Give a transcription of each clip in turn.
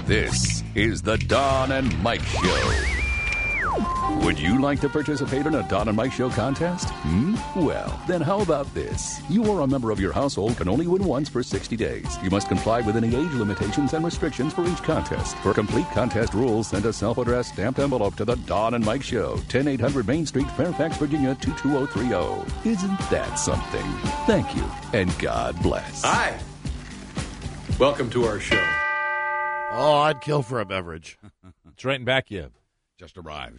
This is the Don and Mike Show. Would you like to participate in a Don and Mike Show contest? Well, then how about this? You or a member of your household can only win once for 60 days. You must comply with any age limitations and restrictions for each contest. For complete contest rules, send a self-addressed stamped envelope to the Don and Mike Show, 10800 Main Street, Fairfax, Virginia, 22030. Isn't that something? Thank you, and God bless. Hi. Welcome to our show. Oh, I'd kill for a beverage. It's right in back you. Just arrived.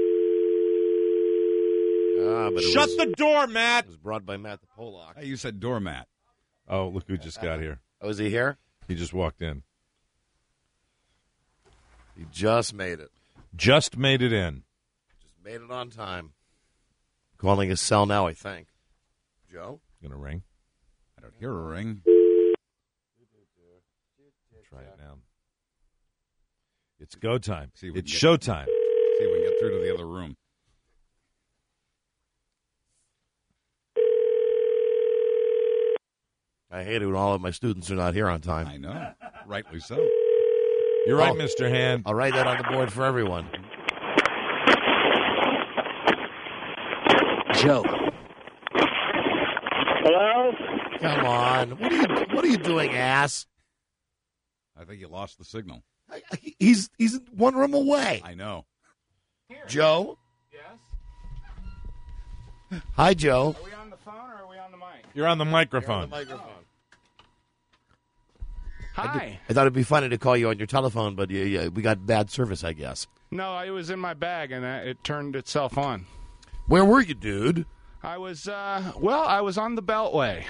Shut the door, Matt. It was brought by Matt the Pollock. You said doormat. Oh, look who just got here. Oh, is he here? He just walked in. He just made it. Just made it in. Just made it on time. Calling his cell now, I think. Joe? Going to ring. I don't hear a ring. Try it now. It's go time. It's get- showtime. See if we can get through to the other room. I hate it when all of my students are not here on time. I know. Rightly so. You're right, Oh. Mr. Hand. I'll write that on the board for everyone. Joe. Hello? Come on. What are you doing, ass? I think you lost the signal. He's one room away. I know. Joe? Yes? Hi, Joe. Are we on the phone or are we on the mic? You're on the microphone. Hi. I thought it'd be funny to call you on your telephone, but we got bad service, I guess. No, it was in my bag and it turned itself on. Where were you, dude? I was, I was on the Beltway.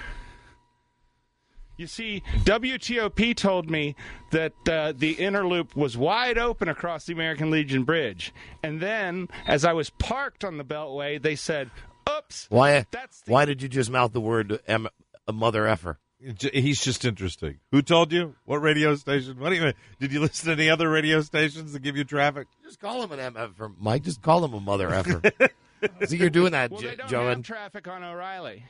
You see, WTOP told me that the inner loop was wide open across the American Legion Bridge. And then, as I was parked on the Beltway, they said, oops. Why That's Why did you just mouth the word a mother effer? He's just interesting. Who told you? What radio station? What do you mean? Did you listen to any other radio stations that give you traffic? Just call him an MF, Mike. Just call him a mother effer. See, you're doing that, Well, they don't Joe. have traffic on O'Reilly.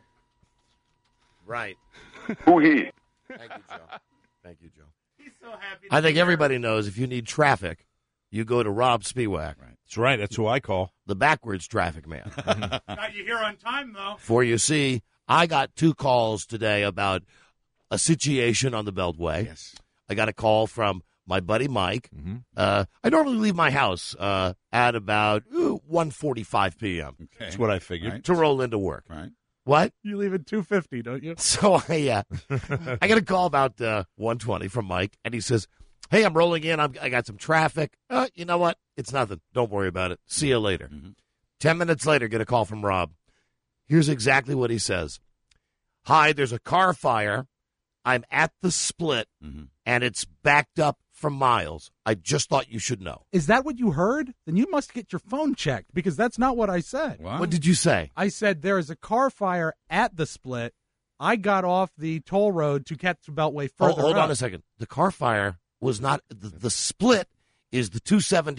Right. Who he? Thank you, Joe. Thank you, Joe. He's so happy. I think everybody knows if you need traffic, you go to Rob Spiewak, That's right. That's who I call. the backwards traffic man. Got you here on time, though. For you see, I got 2 calls today about a situation on the Beltway. Yes. I got a call from my buddy Mike. I normally leave my house at about 1:45 p.m. Okay. That's what I figured. Right. to roll into work. Right. What? You leave at 2:50, don't you? So I got a call about 1:20 from Mike, and he says, "Hey, I'm rolling in. I got some traffic. You know what? It's nothing. Don't worry about it. See you later." 10 minutes later, get a call from Rob. Here's exactly what he says. "Hi, there's a car fire. I'm at the split, and it's backed up for miles. I just thought you should know." Is that what you heard? Then you must get your phone checked, because that's not what I said. Wow. What did you say? I said there is a car fire at the split. I got off the toll road to catch the Beltway further Hold up. on a second. The car fire was not the split. Is the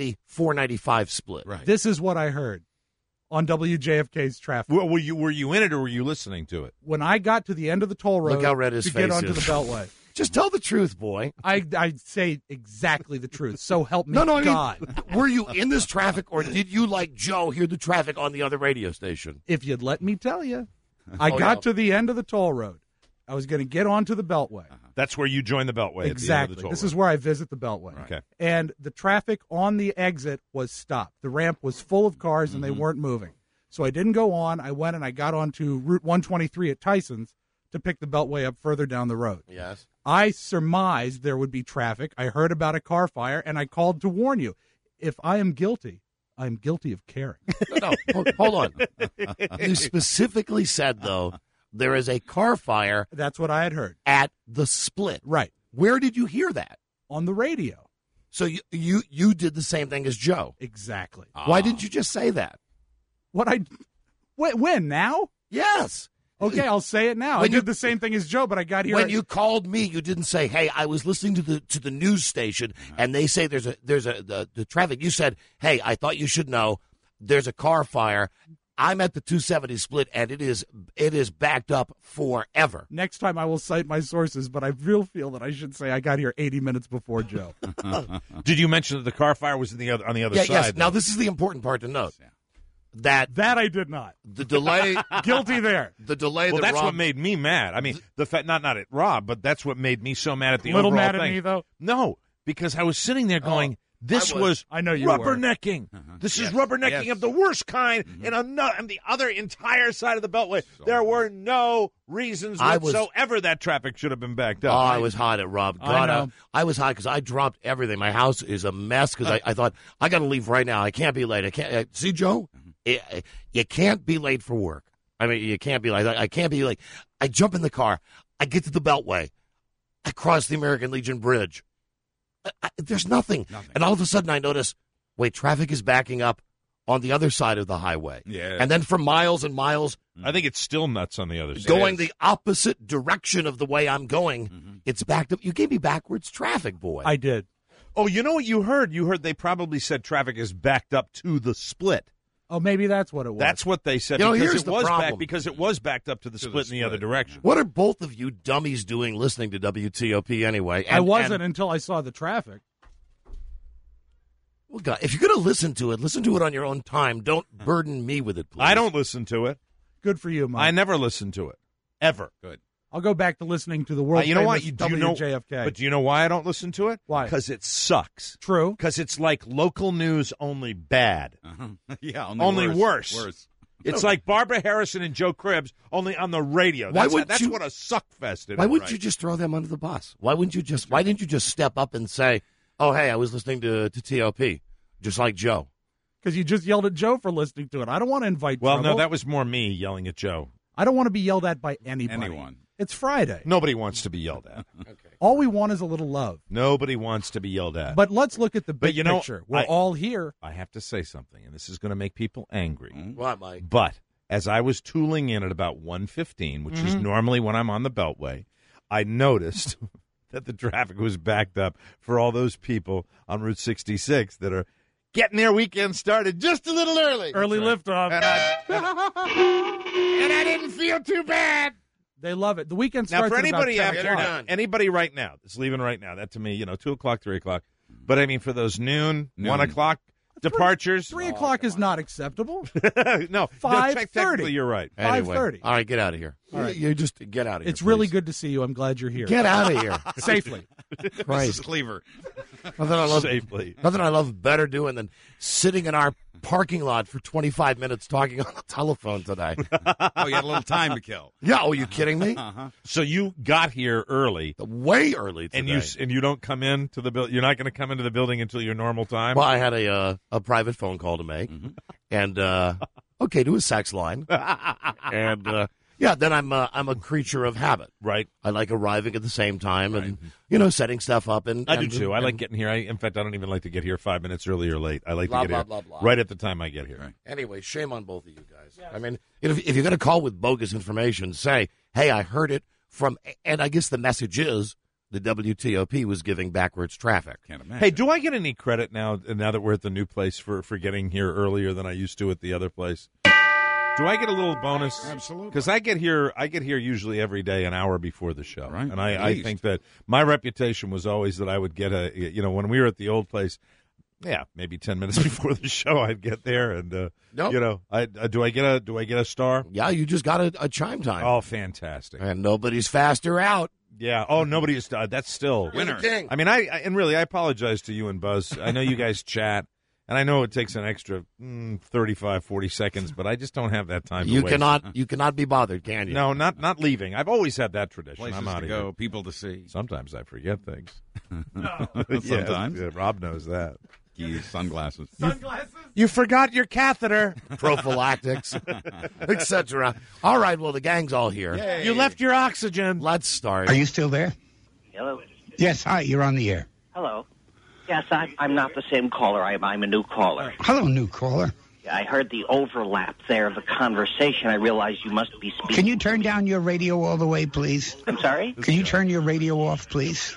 270-495 split? Right. This is what I heard on WJFK's traffic. Were you in it or were you listening to it? When I got to the end of the toll road Look how red his to face get onto is. the Beltway, Just tell the truth, boy. I say exactly the truth. So help me No, I mean, God. were you in this traffic, or did you, like Joe, hear the traffic on the other radio station? If you'd let me tell you, I got to the end of the toll road. I was going to get onto the Beltway. That's where you join the Beltway. Exactly. At the end of the toll This road. is where I visit the Beltway. Okay. And the traffic on the exit was stopped. The ramp was full of cars and they weren't moving. So I didn't go on. I went and I got onto Route 123 at Tyson's to pick the Beltway up further down the road. Yes. I surmised there would be traffic. I heard about a car fire and I called to warn you. If I am guilty, I'm guilty of caring. No, hold on. You specifically said, though, there is a car fire That's what I had heard. at the split. Right. Where did you hear that? On the radio. So you did the same thing as Joe. Exactly. Why didn't you just say that? When now? Yes. Okay, I'll say it now. When I you- did the same thing as Joe, but I got here. When you called me, you didn't say, "Hey, I was listening to the news station, and they say there's the traffic." You said, "Hey, I thought you should know there's a car fire I'm at the 270 split, and it is backed up forever. Next time I will cite my sources, but I feel that I should say I got here 80 minutes before Joe. Did you mention that the car fire was on the other side? Yes. Now, this is the important part to note. That I did not. The delay. Guilty there. The delay. Well, that that's Rob, what made me mad. I mean, the fact not at Rob, but that's what made me so mad at the Little overall mad at thing. me, though? No, because I was sitting there going, this was I know you were. rubbernecking. This is rubbernecking of the worst kind, and on the other entire side of the Beltway, there were no reasons whatsoever that traffic should have been backed up. Oh, I was hot at Rob. God, I was hot because I dropped everything. My house is a mess because I thought, I got to leave right now. I can't be late. I can't. See, Joe? You can't be late for work. I mean, you can't be late. I can't be late. I jump in the car. I get to the Beltway. I cross the American Legion Bridge. There's nothing. And all of a sudden I notice, wait, traffic is backing up on the other side of the highway. Yeah. And then for miles and miles, I think it's still nuts on the other side. going the opposite direction of the way I'm going, it's backed up. You gave me backwards traffic, boy. I did. Oh, you know what you heard? You heard they probably said traffic is backed up to the split. Oh, maybe that's what it was. That's what they said. You know, because here's it the was problem. because it was backed up to the split in the other direction. What are both of you dummies doing listening to WTOP anyway? I wasn't until I saw the traffic. Well, God, if you're going to listen to it on your own time. Don't burden me with it, please. I don't listen to it. Good for you, Mike. I never listen to it. Ever. Good. I'll go back to listening to the world You know what? famous Do you know, WJFK. but do you know why I don't listen to it? Why? Because it sucks. True. Because it's like local news, only bad. Yeah, Only worse. worse. It's like Barbara Harrison and Joe Cribbs, only on the radio. That's what a suck fest is. Why wouldn't you just throw them under the bus? Why didn't you just step up and say, "Oh, hey, I was listening to TOP," just like Joe? Because you just yelled at Joe for listening to it. I don't want to invite Well, trouble. no, that was more me yelling at Joe. I don't want to be yelled at by anybody. Anyone. It's Friday. Nobody wants to be yelled at. All we want is a little love. Nobody wants to be yelled at. But let's look at the big you know, picture. We're all here. I have to say something, and this is going to make people angry. What, Mike? But as I was tooling in at about 1:15, which is normally when I'm on the Beltway, I noticed that the traffic was backed up for all those people on Route 66 that are getting their weekend started just a little early. Early liftoff. And I didn't feel too bad. They love it. The weekend Now, starts for at about anybody 10 after o'clock. anybody right now that's leaving right now, that to me, 2 o'clock, 3 o'clock. But I mean, for those noon. 1 o'clock departures, 3 o'clock is not acceptable. no, 5:30. technically you're right. Anyway, 5:30. all right, get out of here. All right. You just get out of here. It's really please. good to see you. I'm glad you're here. Get out of here. Safely. Christ. Cleaver. Nothing I love better doing than sitting in our parking lot for 25 minutes talking on the telephone today. Oh, you had a little time to kill. Yeah, are you kidding me? So you got here early, Way early today. and you don't come into the building. You're not going to come into the building until your normal time. Well, I had a private phone call to make, and to a sex line, and then I'm a creature of habit. Right. I like arriving at the same time and setting stuff up. And I do too. I like getting here. In fact, I don't even like to get here 5 minutes early or late. I like Blah, to get here blah, blah, blah. right at the time I get here. Right. Anyway, shame on both of you guys. I mean, if you're going to call with bogus information, say, "Hey, I heard it from," and I guess the message is the WTOP was giving backwards traffic. Can't imagine. Hey, do I get any credit now that we're at the new place for getting here earlier than I used to at the other place? Do I get a little bonus? Absolutely. Because I get here usually every day an hour before the show. Right. And At I least. think that my reputation was always that I would get when we were at the old place, maybe 10 minutes before the show I'd get there and Nope. do I get a star? Yeah, you just got a chime time. Oh, fantastic. And nobody's faster out. Yeah. Oh, nobody is. That's still You're the king. I mean, I apologize to you and Buzz. I know you guys chat, and I know it takes an extra 35, 40 seconds, but I just don't have that time. You to waste. cannot be bothered, can you? No, not leaving. I've always had that tradition. Places I'm out to of go, here. people to see. Sometimes I forget things. Sometimes. Yeah, Rob knows that. Keys, sunglasses. You forgot your catheter. Prophylactics, etc. All right, well, the gang's all here. You left your oxygen. Let's start. Are you still there? Hello. Yes, hi, you're on the air. Hello. Yes, I'm not the same caller. I'm a new caller. Hello, new caller. I heard the overlap there of the conversation. I realized you must be speaking. Can you turn down your radio all the way, please? I'm sorry? Can you turn your radio off, please?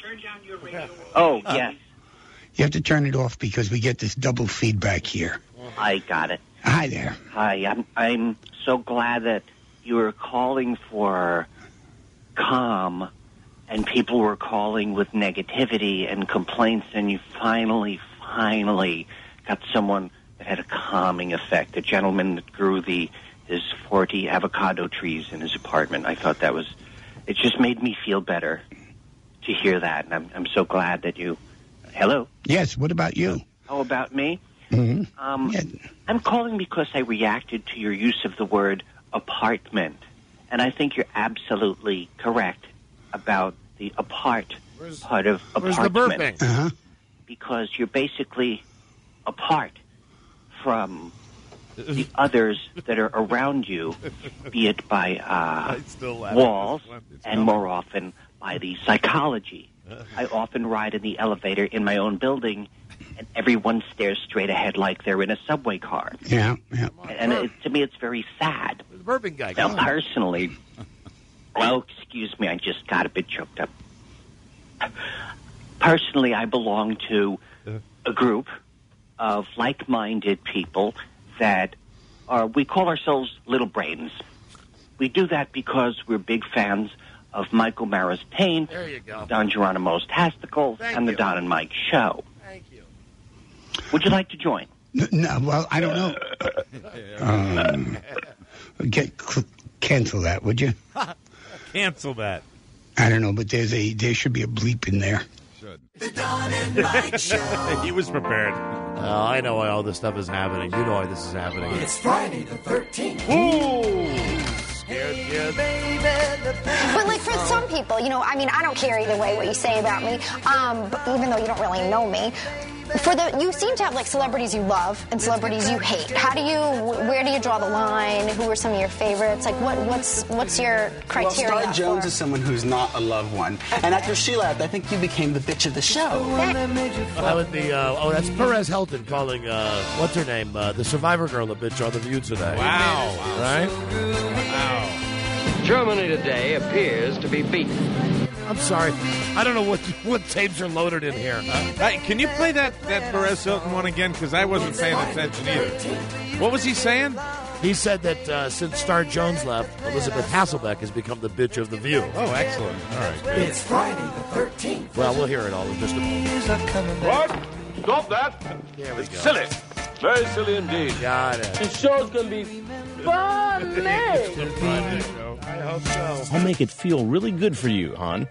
Oh, yes. You have to turn it off because we get this double feedback here. I got it. Hi there. Hi, I'm so glad that you were calling for calm, and people were calling with negativity and complaints, and you finally got someone that had a calming effect. A gentleman that grew his 40 avocado trees in his apartment. I thought it just made me feel better to hear that, and I'm so glad that you. Hello. Yes. What about you? How about me? Mm-hmm. Yeah. I'm calling because I reacted to your use of the word apartment, and I think you're absolutely correct about the part of Where's the apartment. burping? Because you're basically apart from the others that are around you, be it by walls and more often by the psychology. I often ride in the elevator in my own building, and everyone stares straight ahead like they're in a subway car. Yeah. And to me, it's very sad. The burping guy. Now, personally, excuse me, I just got a bit choked up. Personally, I belong to a group of like-minded people that we call ourselves Little Brains. We do that because we're big fans of Michael Mara's Pain, There you go. Don Geronimo's Tasticles, and the Don and Mike Show. Thank you. Would you like to join? No, well, I don't know. Cancel that, would you? Cancel that. I don't know, but there should be a bleep in there. Should. He was prepared. I know why all this stuff is happening. You know why this is happening. It's Friday the 13th. Ooh! Scared kid. But like for some people, I don't care either way what you say about me, even though you don't really know me. You seem to have like celebrities you love and celebrities you hate. Where do you draw the line? Who are some of your favorites? Like what's your criteria? Well, Star Jones is someone who's not a loved one. And after she left, I think you became the bitch of the show. That would be, that's Perez Hilton calling, what's her name? The Survivor girl a bitch on The View today. Wow. Right? Wow. Germany today appears to be beaten. I'm sorry. I don't know what tapes are loaded in here. Can you play that Perez Hilton one again? Because I wasn't paying attention either. What was he saying? He said that since Star Jones left, Elizabeth Hasselbeck has become the bitch of The View. Oh, excellent. All right. Good. It's Friday the 13th. Well, we'll hear it all in just a moment. What? Stop that. There we go. Silly. Very silly indeed. Got it. The show's going to be funny. I hope so. I'll make it feel really good for you, hon.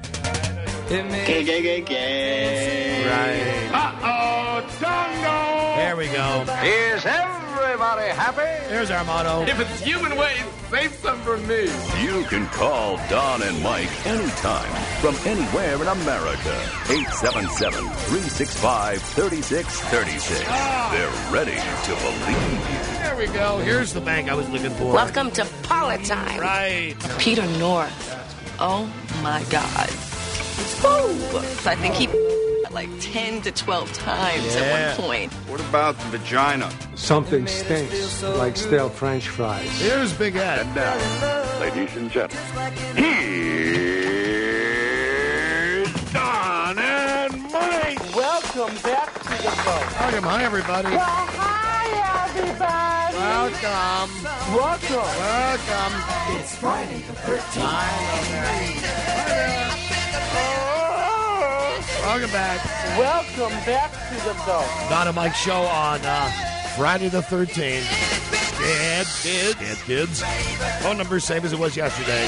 Right. Uh-oh, Tongo. There we go. Is everybody happy? Here's our motto. If it's human waste, save some for me. You can call Don and Mike anytime from anywhere in America. 877-365-3636. They're ready to believe you. There we go. Here's the bank I was looking for. Welcome to Politime. Right. Peter North. Oh, my God. Woo! I think he like 10 to 12 times at one point. What about the vagina? Something stinks like stale French fries. Here's Big Ed. And now, ladies and gentlemen, here's Don and Mike. Welcome back to the show. Welcome. Hi, everybody. Well, hi, everybody. Welcome. It's Friday the 13th. Welcome back. Welcome back to the show. Don and Mike show on Friday the 13th. Scared kids. Phone number same as it was yesterday.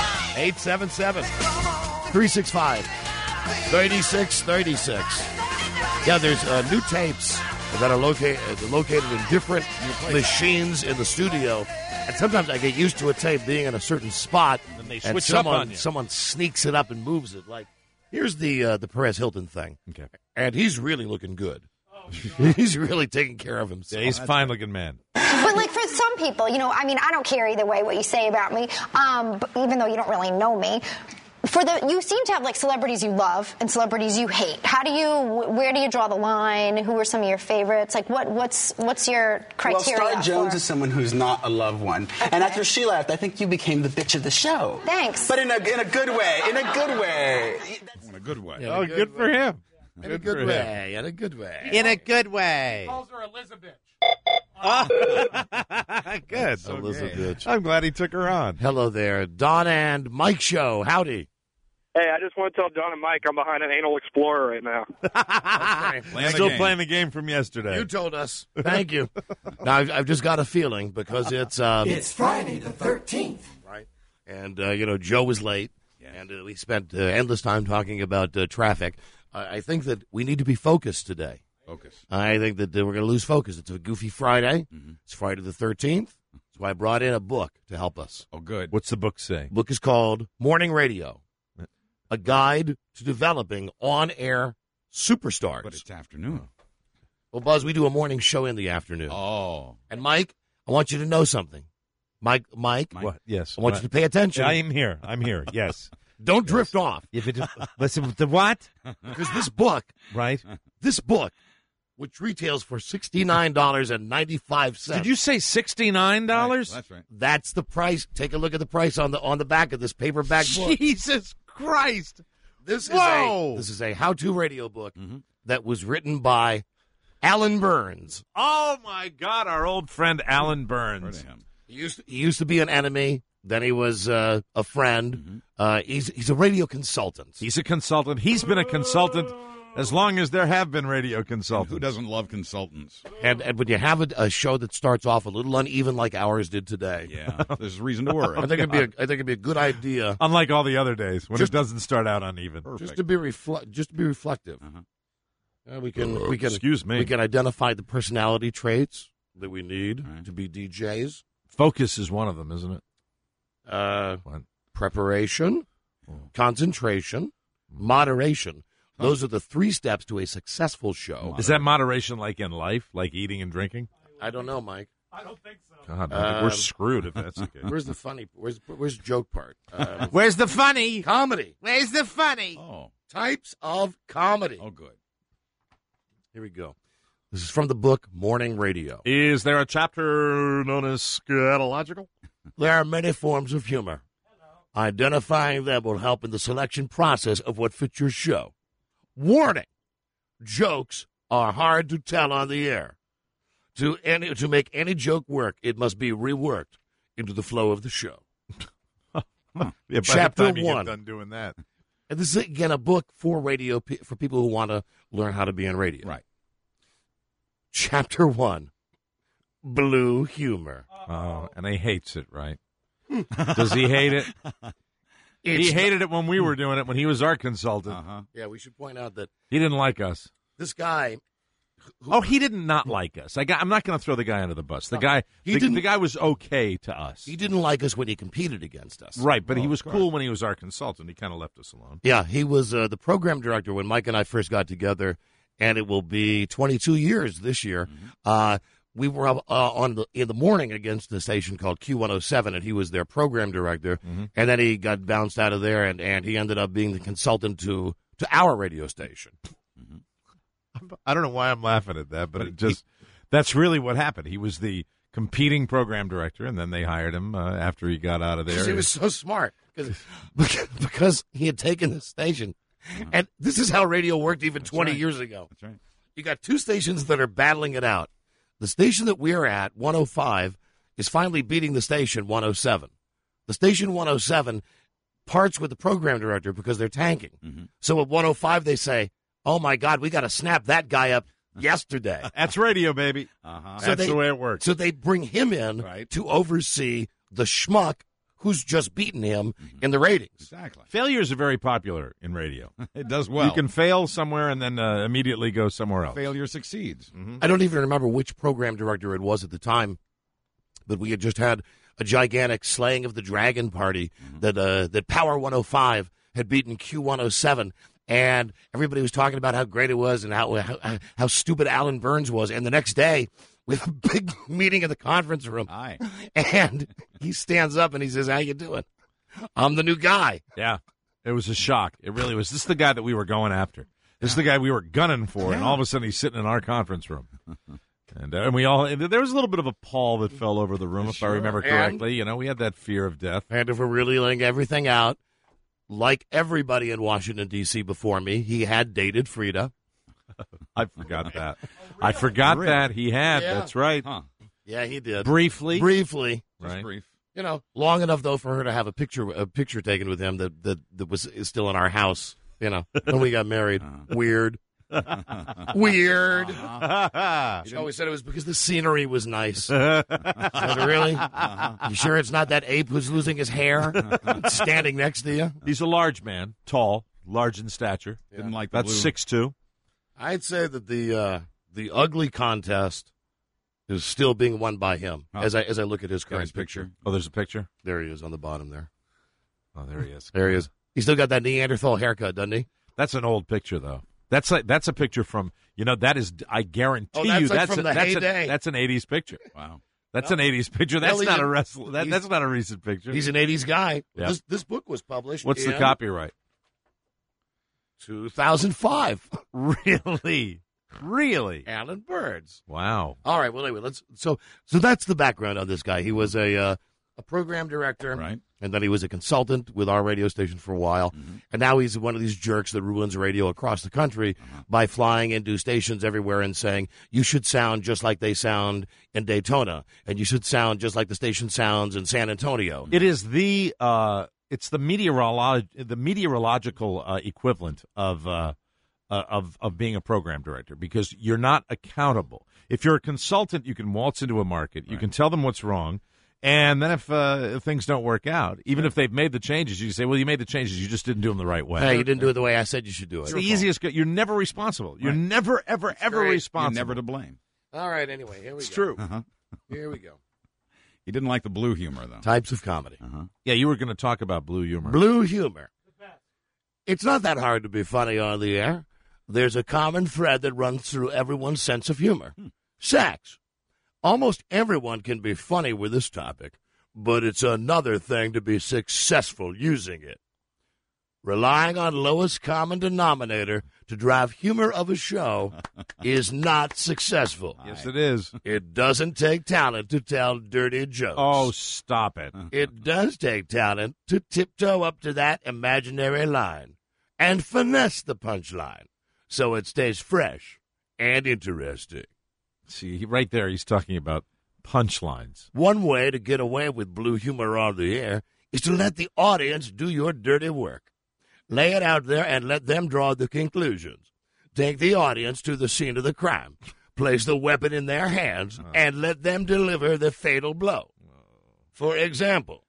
877-365-3636. Yeah, there's new tapes that are located in different machines in the studio. And sometimes I get used to a tape being in a certain spot, And they switch it up on you. someone sneaks it up and moves it. Like, here's the Perez Hilton thing. Okay. And he's really looking good. He's really taking care of himself. Yeah, he's a fine-looking man. But like for some people, I don't care either way what you say about me, even though you don't really know me. You seem to have like celebrities you love and celebrities you hate. Where do you draw the line? Who are some of your favorites? Like what's your criteria? Well, Star Jones is someone who's not a loved one. And after she left, I think you became the bitch of the show. Thanks. But in a good way. In a good way. In a good way. Yeah, Oh, good for him. In a good way. In a good way. In a good way. Calls her Elizabeth. Good. Elizabeth. I'm glad he took her on. Hello there. Don and Mike Show. Howdy. Hey, I just want to tell Don and Mike I'm behind an Anal Explorer right now. Still playing the game from yesterday. You told us. Thank you. Now, I've just got a feeling because it's Friday the 13th. Right. And, Joe was late, and we spent endless time talking about traffic. I think that we need to be focused today. Focus. I think that we're going to lose focus. It's a goofy Friday. Mm-hmm. It's Friday the 13th. That's why I brought in a book to help us. Oh, good. What's the book say? The book is called Morning Radio, a guide to developing on-air superstars. But it's afternoon. Well, Buzz, we do a morning show in the afternoon. Oh. And, Mike, I want you to know something. Mike. What? Yes. I want you to pay attention. I am here. Yes. Don't drift off. Listen, the what? Because this book, right? This book, which retails for $69.95. Did you say $69? That's right. That's the price. Take a look at the price on the back of this paperback book. Jesus Christ! This is a how-to radio book that was written by Alan Burns. Oh my God! Our old friend Alan Burns. He used to be an enemy. Then he was a friend. He's a radio consultant. He's a consultant. He's been a consultant as long as there have been radio consultants. Who doesn't love consultants? And when you have a show that starts off a little uneven like ours did today, yeah, there's reason to worry. I think it'd be a good idea. Unlike all the other days when it doesn't start out uneven. Perfect. Just to be reflective. We can Excuse me. We can identify the personality traits that we need to be DJs. Focus is one of them, isn't it? Preparation, concentration, moderation. Those are the 3 steps to a successful show. Is that moderation like in life, like eating and drinking? I don't know, Mike. I don't think so. God, we're screwed if that's the case. Where's the funny? Where's the joke part? Where's the funny? Comedy. Where's the funny? Oh, types of comedy. Oh, good. Here we go. This is from the book Morning Radio. Is there a chapter known as scatological? There are many forms of humor. Identifying them will help in the selection process of what fits your show. Warning: jokes are hard to tell on the air. To make any joke work, it must be reworked into the flow of the show. Yeah, Chapter by the time 1. You get done doing that. And this is again a book for radio for people who want to learn how to be on radio. Right. Chapter 1: Blue humor. Oh, and he hates it, right? Does he hate it? He hated it when we were doing it, when he was our consultant. Yeah, we should point out that he didn't like us. This guy. He did not like us. I'm not going to throw the guy under the bus. The guy was okay to us. He didn't like us when he competed against us. Right, but he was cool when he was our consultant. He kind of left us alone. Yeah, he was the program director when Mike and I first got together, and it will be 22 years this year. We were up in the morning against the station called Q107, and he was their program director. And then he got bounced out of there, and he ended up being the consultant to our radio station. I don't know why I'm laughing at that, but that's really what happened. He was the competing program director, and then they hired him after he got out of there. He was so smart because he had taken the station. And this is how radio worked even 20 years ago. That's right. You got 2 stations that are battling it out. The station that we're at, 105, is finally beating the station 107. The station 107 parts with the program director because they're tanking. So at 105, they say, "Oh, my God, we got to snap that guy up yesterday." That's radio, baby. So That's the way it works. So they bring him in to oversee the schmuck who's just beaten him in the ratings. Exactly. Failures are very popular in radio. It does well. You can fail somewhere and then immediately go somewhere else. Failure succeeds. I don't even remember which program director it was at the time, but we had just had a gigantic slaying of the dragon party that Power 105 had beaten Q107. And everybody was talking about how great it was and how stupid Alan Burns was. And the next day, we have a big meeting in the conference room. Aye. And he stands up and he says, "How you doing? I'm the new guy." Yeah. It was a shock. It really was. This is the guy that we were going after. This is the guy we were gunning for. And all of a sudden, he's sitting in our conference room. And there was a little bit of a pall that fell over the room, if I remember correctly. We had that fear of death. And if we're really laying everything out, like everybody in Washington, D.C. before me, he had dated Frida. I forgot that. I forgot that he had. Yeah. That's right. Yeah, he did. Briefly. Briefly. Just Right. brief. You know, long enough though for her to have a picture taken with him that is still in our house. You know, when we got married. Weird. Weird. She always said it was because the scenery was nice. I said, really? You sure it's not that ape who's losing his hair standing next to you? He's a large man, tall, large in stature. Didn't like That's 6'2". I'd say that the ugly contest is still being won by him as I look at his current his picture. Oh, there's a picture? There he is on the bottom there. Oh, there he is. There he is. He's still got that Neanderthal haircut, doesn't he? That's an old picture, though. That's a picture from, that is, I guarantee that's you, like from the heyday. That's an 80s picture. Wow. That's an 80s picture. That's Well, not a wrestler. That's not a recent picture. He's an 80s guy. Yeah. This book was published What's the in copyright? 2005. Really? Really? Alan Birds. Wow. All right. Well, anyway, so that's the background of this guy. He was a program director, Right. and then he was a consultant with our radio station for a while, and now he's one of these jerks that ruins radio across the country by flying into stations everywhere and saying you should sound just like they sound in Daytona, and you should sound just like the station sounds in San Antonio. It is the meteorological equivalent of being a program director, because you're not accountable. If you're a consultant, you can waltz into a market, you can tell them what's wrong, and then if things don't work out, even if they've made the changes, you can say, well, you made the changes, you just didn't do them the right way. Hey, you didn't do it the way I said you should do it. It's the easiest. You're never responsible. You're never, ever, ever great. responsible. You're never to blame. All right. Anyway, here we go. It's true. Here we go. He didn't like the blue humor, though. Types of comedy. Yeah, you were going to talk about blue humor. Blue humor. It's not that hard to be funny on the air. There's a common thread that runs through everyone's sense of humor. Sex. Almost everyone can be funny with this topic, but it's another thing to be successful using it. Relying on lowest common denominator to drive humor of a show is not successful. Yes, it is. It doesn't take talent to tell dirty jokes. Oh, stop it. It does take talent to tiptoe up to that imaginary line and finesse the punchline so it stays fresh and interesting. See, right there, he's talking about punchlines. One way to get away with blue humor on the air is to let the audience do your dirty work. Lay it out there and let them draw the conclusions. Take the audience to the scene of the crime. Place the weapon in their hands and let them deliver the fatal blow. For example,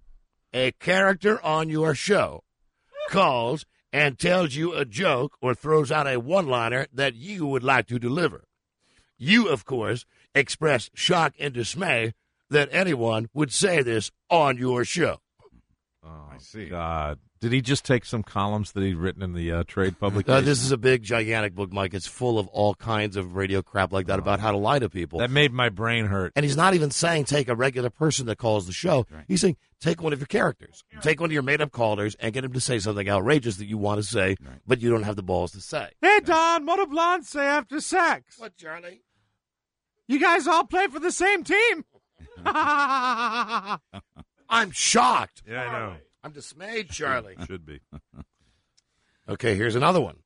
a character on your show calls and tells you a joke or throws out a one-liner that you would like to deliver. You, of course, express shock and dismay that anyone would say this on your show. Oh, I see. God. Did he just take some columns that he'd written in the trade publication? This is a big, gigantic book, Mike. It's full of all kinds of radio crap like that about how to lie to people. That made my brain hurt. And he's not even saying take a regular person that calls the show. Right. He's saying take one of your characters. Take one of your made-up callers and get him to say something outrageous that you want to say, but you don't have the balls to say. Hey, Don, what do blondes say after sex? What, Charlie? You guys all play for the same team. I'm shocked. Yeah, I know. I'm dismayed, Charlie. Should be. Okay, here's another one.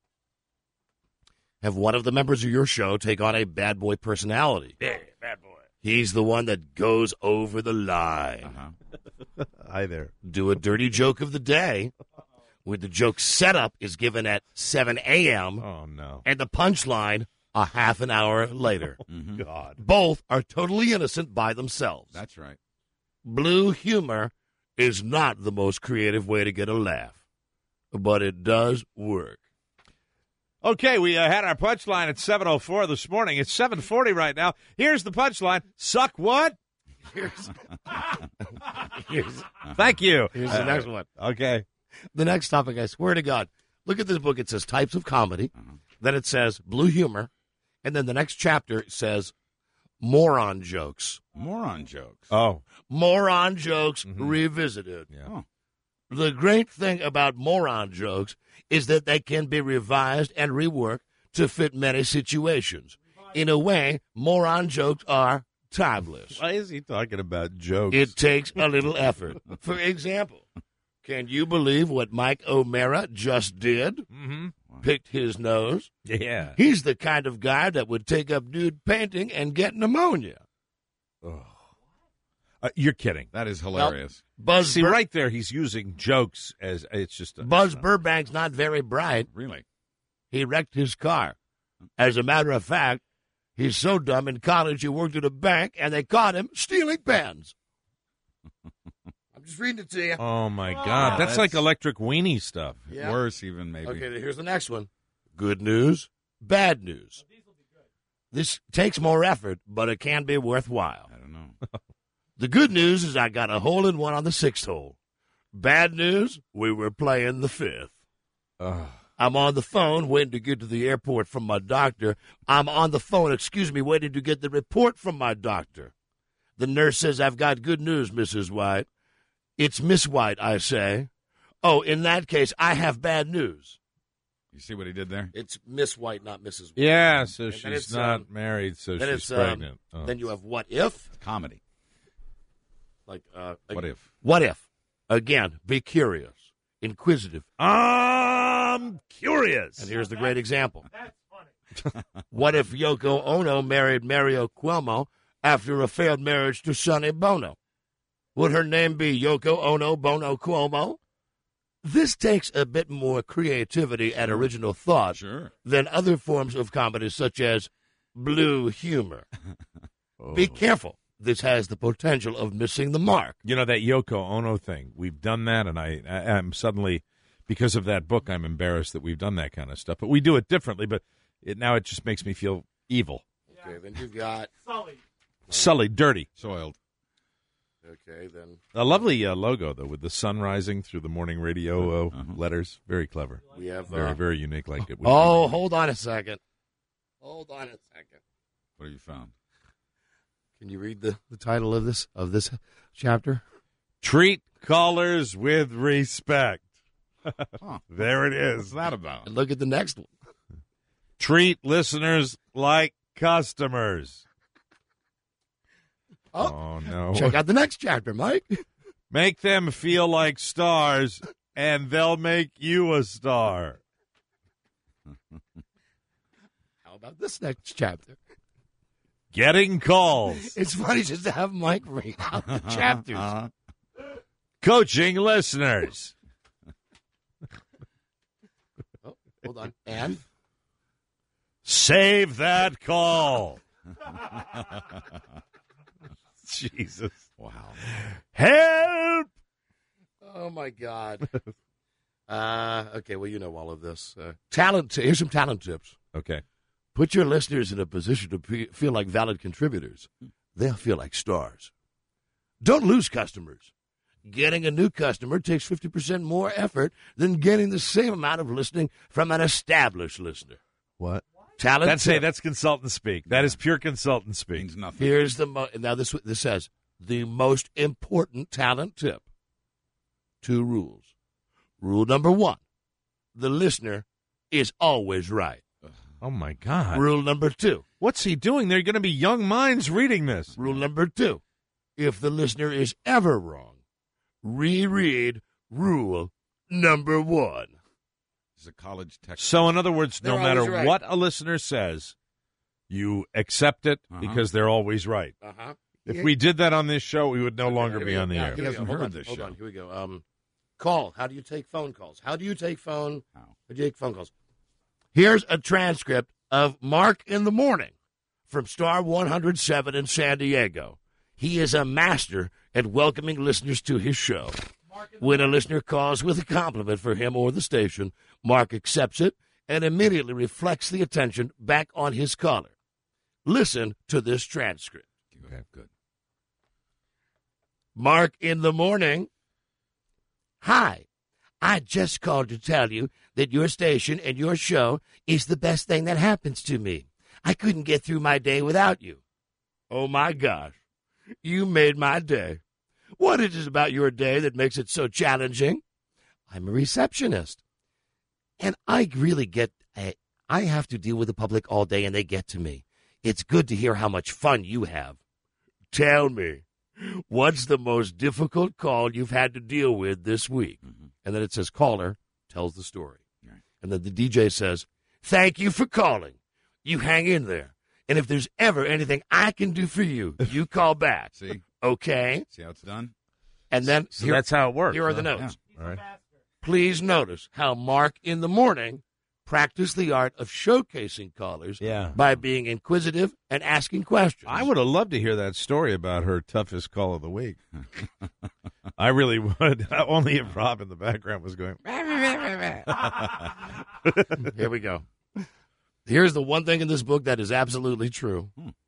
Have one of the members of your show take on a bad boy personality. Yeah, bad boy. He's the one that goes over the line. Hi there. Do a dirty joke of the day, where the joke setup is given at 7 a.m. Oh, no. And the punchline a half an hour later. God. Both are totally innocent by themselves. That's right. Blue humor is not the most creative way to get a laugh, but it does work. Okay, we had our punchline at 7:04 this morning. It's 7:40 right now. Here's the punchline. Suck what? Thank you. Here's the next one. Okay. The next topic, I swear to God, look at this book. It says types of comedy. Then it says blue humor. And then the next chapter says moron jokes. Moron jokes. Oh. Moron jokes revisited. Yeah. Oh. The great thing about moron jokes is that they can be revised and reworked to fit many situations. In a way, moron jokes are timeless. Why is he talking about jokes? It takes a little effort. For example, can you believe what Mike O'Mara just did? Picked his nose. Yeah. He's the kind of guy that would take up nude painting and get pneumonia. You're kidding. That is hilarious. Buzz See, right there, he's using jokes as it's just Buzz Burbank's not very bright. Really? He wrecked his car. As a matter of fact, he's so dumb in college he worked at a bank and they caught him stealing pens. I'm just reading it to you. Oh, my God. That's like electric weenie stuff. Yeah. Worse even, maybe. Okay, here's the next one. Good news, bad news. This takes more effort, but it can be worthwhile. I don't know. The good news is I got a hole-in-one on the 6th hole. Bad news, we were playing the 5th. I'm on the phone waiting to get to the airport from my doctor. I'm on the phone, waiting to get the report from my doctor. The nurse says, I've got good news, Mrs. White. It's Miss White, I say. Oh, in that case, I have bad news. You see what he did there? It's Miss White, not Mrs. White. Yeah, so And she's not married, so then she's pregnant. Then you have what if? Comedy. Like What if? What if? Again, be curious, inquisitive. I'm curious. And here's the great example. That's funny. What if Yoko Ono married Mario Cuomo after a failed marriage to Sonny Bono? Would her name be Yoko Ono Bono Cuomo? This takes a bit more creativity and original thought than other forms of comedy, such as blue humor. Be careful. This has the potential of missing the mark. You know, that Yoko Ono thing, we've done that, and I'm suddenly, because of that book, I'm embarrassed that we've done that kind of stuff. But we do it differently, but now it just makes me feel evil. Okay, then you've got... Sullied, dirty. Soiled. Okay, then... A lovely logo, though, with the sun rising through the morning radio letters. Very clever. We have... Very, very unique, like it. Hold on a second. Hold on a second. What have you found? Can you read the title of this chapter? Treat callers with respect. There it is. What's that about? And look at the next one. Treat listeners like customers. Oh, no. Check out the next chapter, Mike. Make them feel like stars, and they'll make you a star. How about this next chapter? Getting calls. It's funny just to have Mike read out the chapters. Coaching listeners. Oh, hold on. And? Save that call. Jesus. Wow. Help! Oh, my God. Okay, well, you know all of this. Here's some talent tips. Okay. Put your listeners in a position to feel like valid contributors. They'll feel like stars. Don't lose customers. Getting a new customer takes 50% more effort than getting the same amount of listening from an established listener. What? Talent tip. That's consultant speak. That is pure consultant speak. Means nothing. Here's now this says the most important talent tip. 2 rules. Rule number 1, the listener is always right. Oh, my God. Rule number 2. What's he doing? There are going to be young minds reading this. Rule number 2. If the listener is ever wrong, reread rule number 1. It's a college text. So, in other words, no matter right. what a listener says, you accept it because they're always right. If we did that on this show, we would no longer be on the air. He hasn't heard this Hold show. on, here we go. Call. How do you take phone calls? How do you take phone calls? Here's a transcript of Mark in the Morning from Star 107 in San Diego. He is a master at welcoming listeners to his show. When a listener calls with a compliment for him or the station, Mark accepts it and immediately reflects the attention back on his caller. Listen to this transcript. Okay, good. Mark in the Morning. Hi. I just called to tell you that your station and your show is the best thing that happens to me. I couldn't get through my day without you. Oh, my gosh. You made my day. What is it about your day that makes it so challenging? I'm a receptionist. And I really I have to deal with the public all day, and they get to me. It's good to hear how much fun you have. Tell me, what's the most difficult call you've had to deal with this week? And then it says caller tells the story. And then the DJ says, thank you for calling. You hang in there. And if there's ever anything I can do for you, you call back. See? Okay? See how it's done? And then So that's how it works. Here are the huh? notes. All right. Please notice how Mark in the morning practiced the art of showcasing callers by being inquisitive and asking questions. I would have loved to hear that story about her toughest call of the week. I really would. Only if Rob in the background was going. Here we go. Here's the one thing in this book that is absolutely true.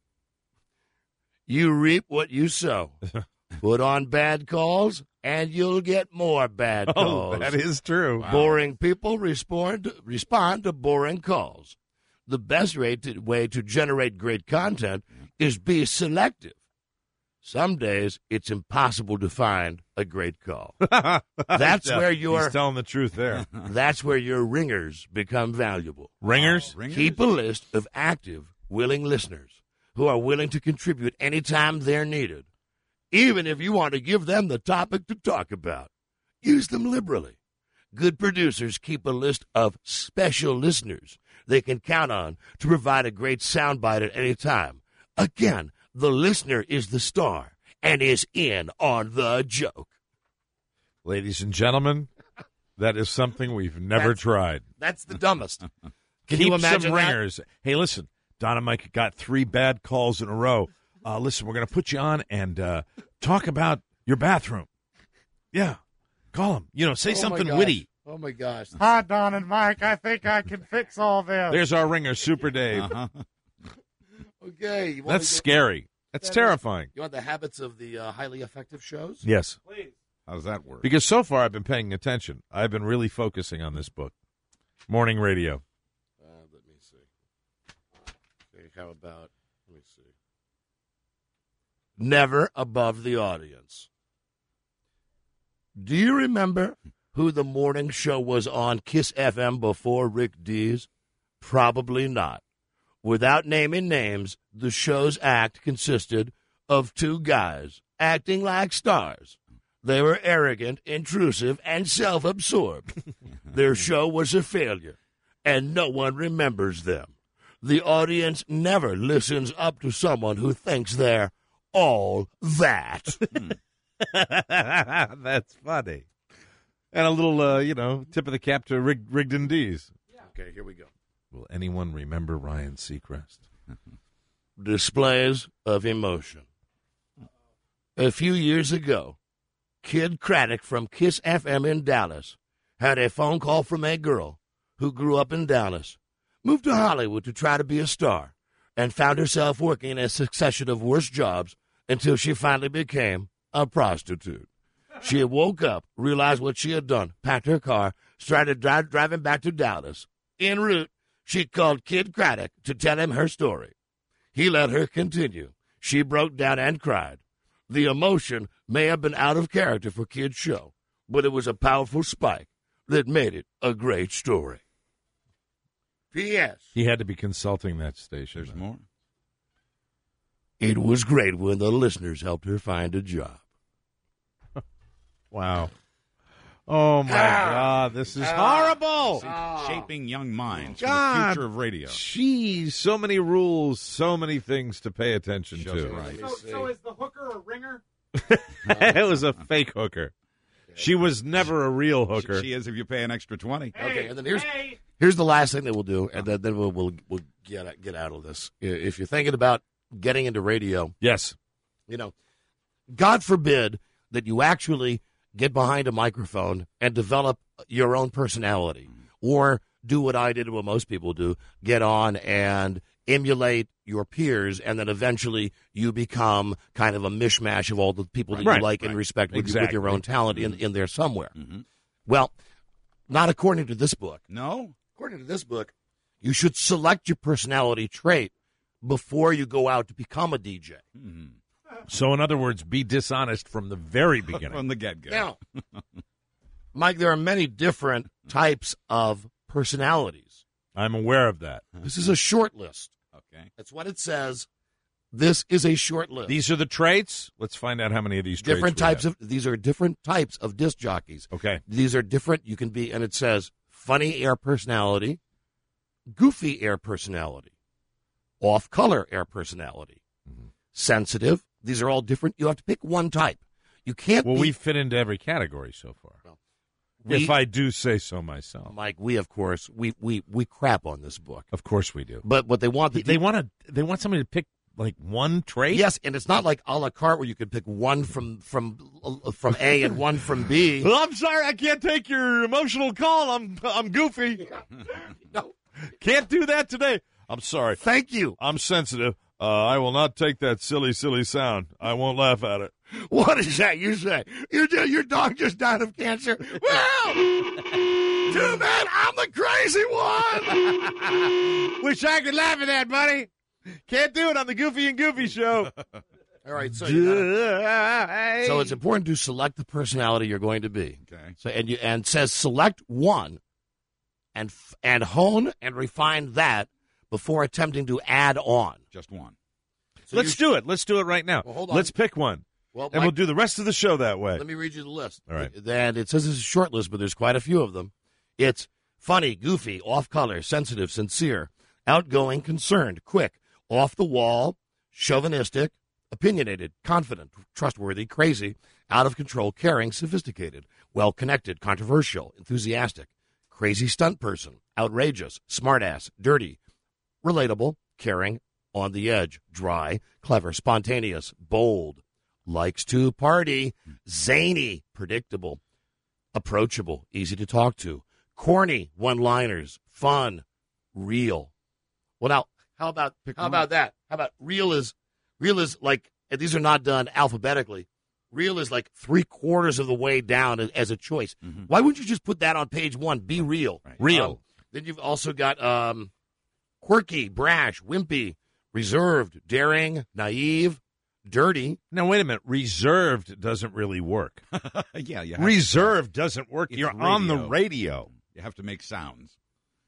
You reap what you sow. Put on bad calls, and you'll get more bad calls. Oh, that is true. Wow. Boring people respond to boring calls. The best way to generate great content is be selective. Some days, it's impossible to find a great call. That's where he's telling the truth there. That's where your ringers become valuable. Ringers? Keep a list of active, willing listeners who are willing to contribute anytime they're needed. Even if you want to give them the topic to talk about, use them liberally. Good producers keep a list of special listeners they can count on to provide a great soundbite at any time. Again, the listener is the star and is in on the joke. Ladies and gentlemen, that is something we've never tried. That's the dumbest. Can Keep you imagine some ringers. Hey, listen, Don and Mike got 3 bad calls in a row. Listen, we're going to put you on and talk about your bathroom. Yeah. Call them. Say something witty. Oh, my gosh. Hi, Don and Mike. I think I can fix all this. There's our ringer, Super Dave. Okay. That's scary. That's terrifying. You want the habits of the highly effective shows? Yes. Please. How does that work? Because so far I've been paying attention. I've been really focusing on this book. Morning radio. Let me see. Okay, how about, let me see. Never above the audience. Do you remember who the morning show was on Kiss FM before Rick Dees? Probably not. Without naming names, the show's act consisted of 2 guys acting like stars. They were arrogant, intrusive, and self-absorbed. Their show was a failure, and no one remembers them. The audience never listens up to someone who thinks they're all that. That's funny. And a little, tip of the cap to Rigdon Dees. Okay, here we go. Will anyone remember Ryan Seacrest? Displays of emotion. A few years ago, Kid Craddock from Kiss FM in Dallas had a phone call from a girl who grew up in Dallas, moved to Hollywood to try to be a star, and found herself working in a succession of worse jobs until she finally became a prostitute. She woke up, realized what she had done, packed her car, started driving back to Dallas. En route, she called Kid Craddock to tell him her story. He let her continue. She broke down and cried. The emotion may have been out of character for Kid's show, but it was a powerful spike that made it a great story. P.S. He had to be consulting that station. There's more. It was great when the listeners helped her find a job. Wow. Oh, my God. This is horrible. Shaping young minds for God. the future of radio. Jeez, so many rules, so many things to pay attention to. Right. So is the hooker a ringer? It was a fake hooker. She was never a real hooker. She is if you pay an extra 20. Okay, and then here's the last thing that we'll do, and then we'll get out of this. If you're thinking about getting into radio, yes, God forbid that you actually get behind a microphone and develop your own personality, or do what I did and what most people do, get on and emulate your peers, and then eventually you become kind of a mishmash of all the people that you like and respect with your own talent in there somewhere. Mm-hmm. Well, not according to this book. No? According to this book, you should select your personality trait before you go out to become a DJ. Mm-hmm. So, in other words, be dishonest from the very beginning. From the get-go. Now, Mike, there are many different types of personalities. I'm aware of that. This is a short list. Okay. That's what it says. This is a short list. These are the traits? Let's find out how many of these different traits types of. These are different types of disc jockeys. Okay. These are different. You can be, and it says funny air personality, goofy air personality, off-color air personality. Sensitive. These are all different. You have to pick one type. You can't. Well, we fit into every category so far. If I do say so myself, Mike, we of course we crap on this book. Of course we do. But what they want they want somebody to pick like one trait. Yes, and it's not like a la carte where you could pick one from A and one from B. Well, I'm sorry, I can't take your emotional call. I'm goofy. No, can't do that today. I'm sorry. Thank you. I'm sensitive. I will not take that silly sound. I won't laugh at it. What is that you say? Your dog just died of cancer? Well, too bad I'm the crazy one. Wish I could laugh at that, buddy. Can't do it on the Goofy and Goofy show. All right, so it's important to select the personality you're going to be. Okay. So and says select one, and hone and refine that before attempting to add on. Just one. So Let's do it. Let's do it right now. Well, hold on. Let's pick one. Well, and we'll do the rest of the show that way. Let me read you the list. All right. Then it says it's a short list, but there's quite a few of them. It's funny, goofy, off-color, sensitive, sincere, outgoing, concerned, quick, off the wall, chauvinistic, opinionated, confident, trustworthy, crazy, out of control, caring, sophisticated, well-connected, controversial, enthusiastic, crazy stunt person, outrageous, smartass, dirty, relatable, caring, on the edge, dry, clever, spontaneous, bold, likes to party, zany, predictable, approachable, easy to talk to, corny, one-liners, fun, real. Well, now, how about that? How about real is like, and these are not done alphabetically. Real is like 3/4 of the way down as a choice. Mm-hmm. Why wouldn't you just put that on page one? Be real. Right. Real. Then you've also got quirky, brash, wimpy, reserved, daring, naive, dirty. Now, wait a minute. Reserved doesn't really work. Yeah, reserved doesn't work. It's You're radio. on the radio. You have to make sounds.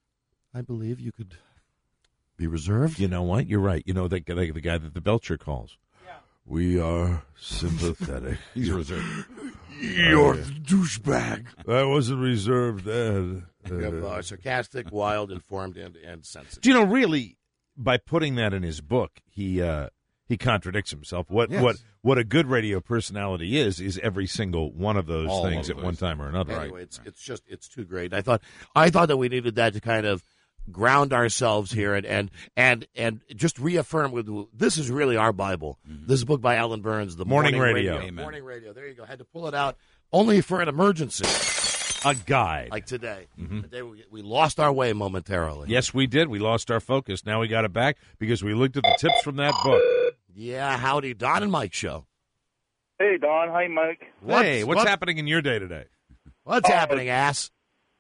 I believe you could be reserved. You know what? You're right. You know the guy that the Belcher calls. Yeah. We are sympathetic. He's reserved. You're the douchebag. I wasn't reserved then. Sarcastic, wild, informed, and sensitive. Do you know, really, by putting that in his book, he contradicts himself. What a good radio personality is every single one of those things at one time or another. Anyway, it's too great. I thought that we needed that to kind of ground ourselves here and just reaffirm this is really our Bible. Mm-hmm. This is a book by Alan Burns, The Morning Radio. Morning Radio. There you go. Had to pull it out only for an emergency. A guide. Like today. Mm-hmm. Today we lost our way momentarily. Yes, we did. We lost our focus. Now we got it back because we looked at the tips from that book. Yeah, howdy, Don and Mike show. Hey, Don. Hi, Mike. What's happening in your day today? What's happening, ass?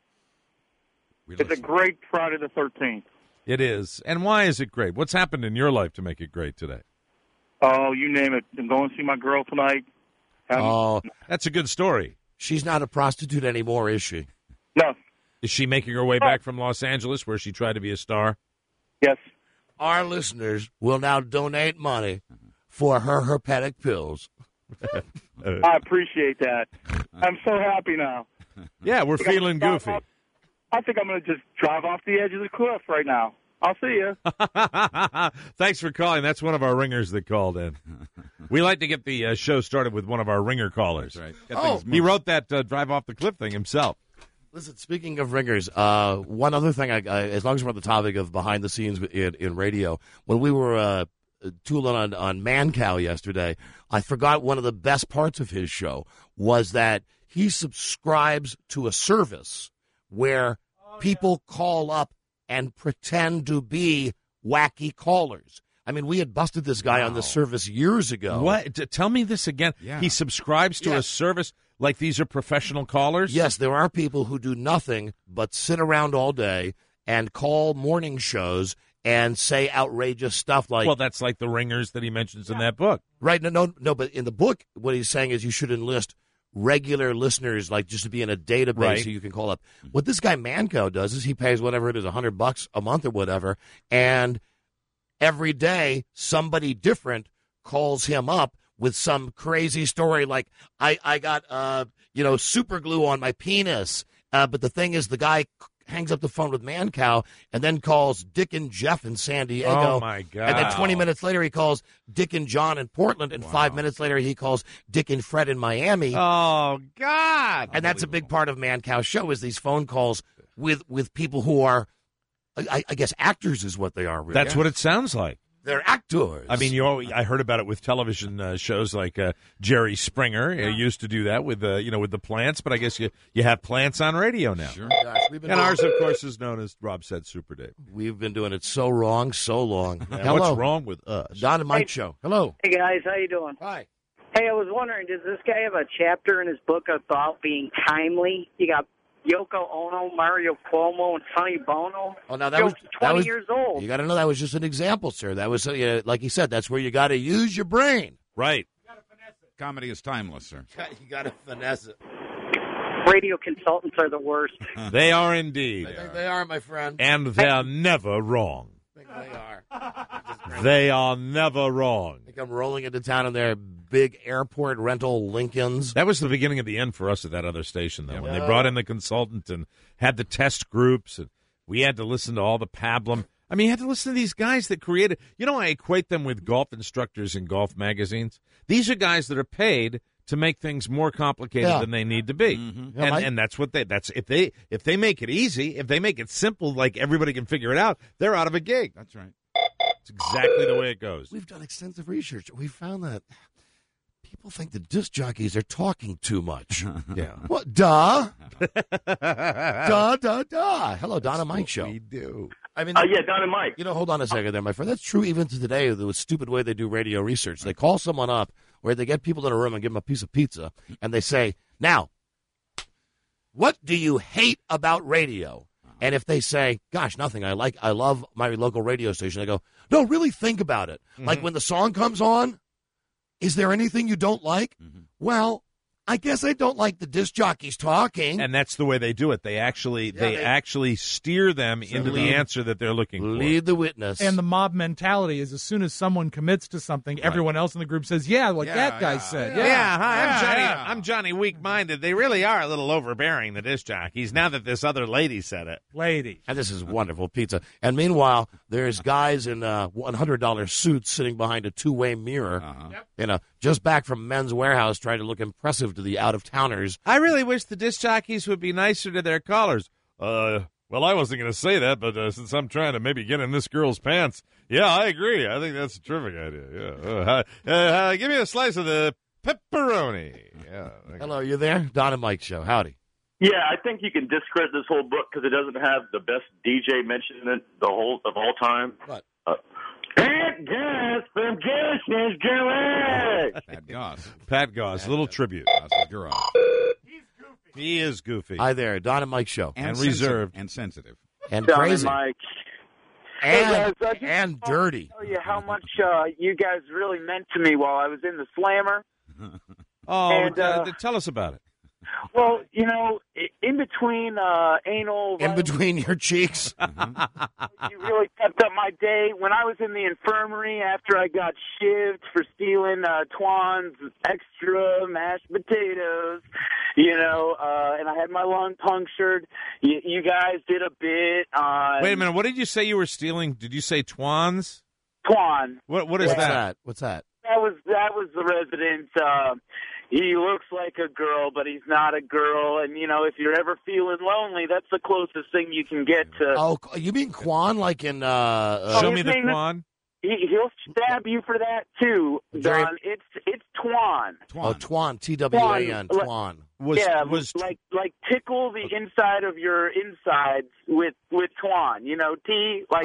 It's a great Friday the 13th. It is. And why is it great? What's happened in your life to make it great today? Oh, you name it. I'm going to see my girl tonight. That's a good story. She's not a prostitute anymore, is she? No. Is she making her way back from Los Angeles where she tried to be a star? Yes. Our listeners will now donate money for her herpetic pills. I appreciate that. I'm so happy now. Yeah, we're feeling goofy. I think I'm going to just drive off the edge of the cliff right now. I'll see you. Thanks for calling. That's one of our ringers that called in. We like to get the show started with one of our ringer callers. That's right. He wrote that drive off the cliff thing himself. Listen, speaking of ringers, one other thing, as long as we're on the topic of behind the scenes in radio, when we were tooling on Man Cow yesterday, I forgot one of the best parts of his show was that he subscribes to a service where people call up and pretend to be wacky callers. I mean, we had busted this guy on this service years ago. What? Tell me this again. Yeah. He subscribes to a service like these are professional callers? Yes, there are people who do nothing but sit around all day and call morning shows and say outrageous stuff like... Well, that's like the ringers that he mentions in that book. Right. No, but in the book, what he's saying is you should enlist regular listeners, like just to be in a database so you can call up. What this guy Manco does is he pays whatever it is, $100 a month or whatever, and every day somebody different calls him up with some crazy story like I got super glue on my penis, but the thing is the guy hangs up the phone with Mancow and then calls Dick and Jeff in San Diego. Oh, my God. And then 20 minutes later, he calls Dick and John in Portland. And 5 minutes later, he calls Dick and Fred in Miami. Oh, God. And that's a big part of Mancow's show is these phone calls with people who are, I guess, actors is what they are. Really. That's what it sounds like. They're actors. I mean, I heard about it with television shows like Jerry Springer used to do that with with the plants. But I guess you have plants on radio now. Sure. Gosh, and ours, of course, is known as Rob said Super Dave. We've been doing it so wrong, so long. Hello. What's wrong with us? Don and Mike show. Hello. Hey guys, how you doing? Hi. Hey, I was wondering, does this guy have a chapter in his book about being timely? You got Yoko Ono, Mario Cuomo, and Sonny Bono. Oh, now that was 20 years old. You got to know that was just an example, sir. That was like he said. That's where you got to use your brain. Right. Comedy is timeless, sir. You got to finesse it. Radio consultants are the worst. They are indeed. They are, my friend. And they're never wrong. They are. They are never wrong. I think I'm rolling into town in their big airport rental Lincolns. That was the beginning of the end for us at that other station, though, when Yeah. they brought in the consultant and had the test groups, and we had to listen to all the pablum. I mean, you had to listen to these guys that created. I equate them with golf instructors in golf magazines. These are guys that are paid to make things more complicated than they need to be, and that's what that's if they make it easy, if they make it simple, like everybody can figure it out, they're out of a gig. That's right. It's exactly the way it goes. We've done extensive research. We found that people think the disc jockeys are talking too much. Yeah. What? Duh. Duh. Hello, Don and Mike show. We do. I mean, yeah, Don and Mike. Hold on a second there, my friend. That's true even to today, the stupid way they do radio research. They call someone up where they get people in a room and give them a piece of pizza, and they say, now, what do you hate about radio? And if they say, gosh, nothing, I love my local radio station, I go, no, really think about it. Like when the song comes on, is there anything you don't like? Well, I guess I don't like the disc jockeys talking. And that's the way they do it. They actually steer them into the answer that they're looking for. Lead the witness. And the mob mentality is as soon as someone commits to something, everyone else in the group says, that guy said. Hi, I'm Johnny Weak-Minded. They really are a little overbearing, the disc jockeys, now that this other lady said it. Lady. And this is wonderful pizza. And meanwhile, there's guys in $100 suits sitting behind a two-way mirror, just back from Men's Warehouse trying to look impressive to the out-of-towners. I really wish the disc jockeys would be nicer to their callers. Well, I wasn't going to say that, but since I'm trying to maybe get in this girl's pants, I agree. I think that's a terrific idea. Yeah. Give me a slice of the pepperoni. Yeah. Hello, are you there? Don and Mike show. Howdy. Yeah, I think you can discredit this whole book because it doesn't have the best DJ mentioned in it of all time. What? Pat Goss from Goss's Garage. Pat Goss, little tribute. Goss's Garage. He is goofy. Hi there, Don and Mike show. And reserved. And sensitive. And Don crazy. And Mike. And dirty. Tell you how much you guys really meant to me while I was in the Slammer. Tell us about it. Well, in between anal... In between your cheeks. You really kept up my day. When I was in the infirmary after I got shivved for stealing Twan's extra mashed potatoes, and I had my lung punctured, you guys did a bit on... Wait a minute. What did you say you were stealing? Did you say Twan's? Twan. What is that? What's that? That was the resident... he looks like a girl, but he's not a girl. And, if you're ever feeling lonely, that's the closest thing you can get to... Oh, you mean Quan like in... Show me the Quan? He'll stab you for that, too, Don. It's Twan. Oh, Twan. T-W-A-N. Twan. Like tickle the inside of your insides with Twan. T, like...